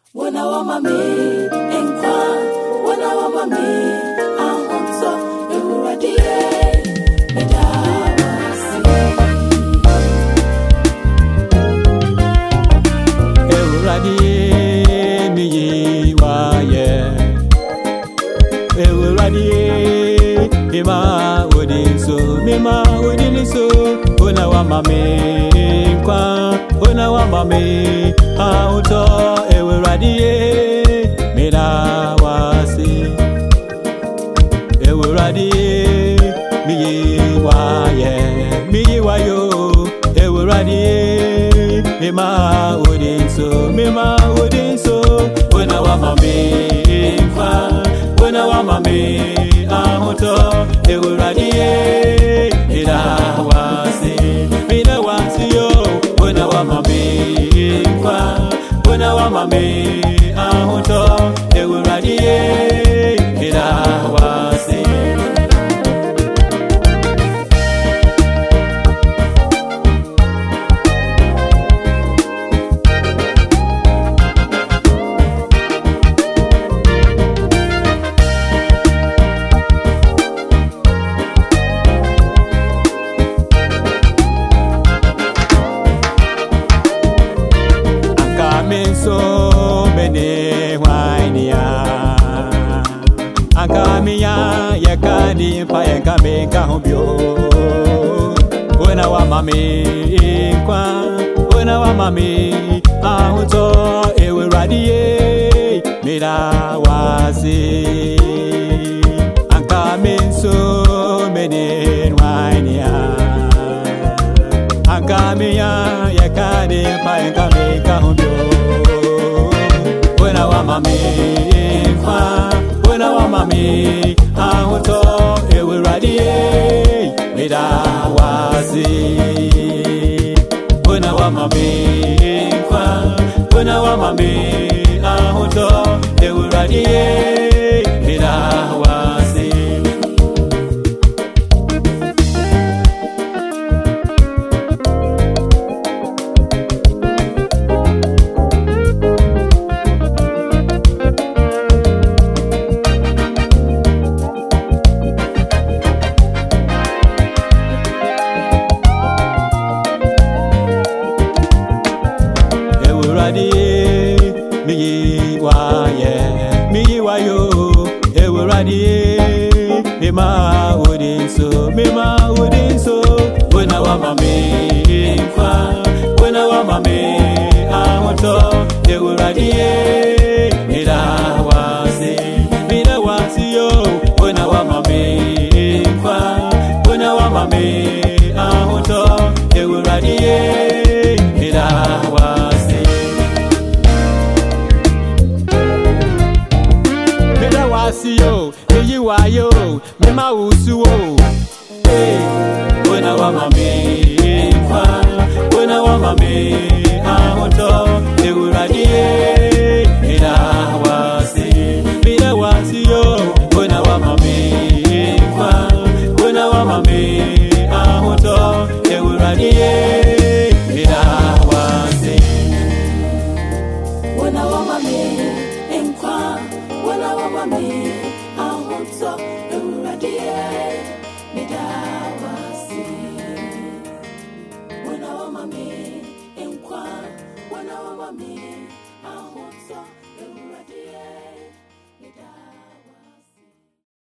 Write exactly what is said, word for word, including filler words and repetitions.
Wana wa mami enkwa, wana wa mami ahonso ewuradie medawasi. Ewuradie miyi waye, ewuradie mima odinso, mima odiniso. Wana wa mami enkwa, wana wa mami ahonso ewuradie medawasi. Ewuradie miyi waye, miyi wayo. Ewuradie mima odinso, mima odinso. Wana wa mami enkwa, wana wa mami ahonso ewuradie medawasi, medawasi yo. Wana wa mami enkwa, wana wa mami ahonso ewuradie medawasi. So many wainia Akamia yakani pa yakame kahumbio. Wena wa mami kwa, wena wa mami ahonso ewuradie medawasi. Akame so many wainia Akamia yakani pa yakame kahumbio. Wena wa mami enkwa, wena wa mami ahonso ewuradie medawasi. Wena wa mami enkwa, wena wa mami ahonso ewuradie medawasi. Ewuradie miyi waye, miyi wayo. Ewuradie mima odinso, mima odinso. Wena wa mami enkwa, wena wa mami ahonso ewuradie medawasi, medawasi yo. Wena wa mami enkwa, wena wa mami ahonso ewuradie medawasi. Medawasi yo, miyi wayo, mima usuo. Hey, wena wa mami enkwa, wena wa mami ahonso ewuradie medawasi, medawasi yo. Wena wa mami enkwa, wena wa mami ahonso ewuradie medawasi. Wana wa mami enkwa, wana wa mami ahonso ewuradie medawasi. Wana wa mami enkwa, wana wa mami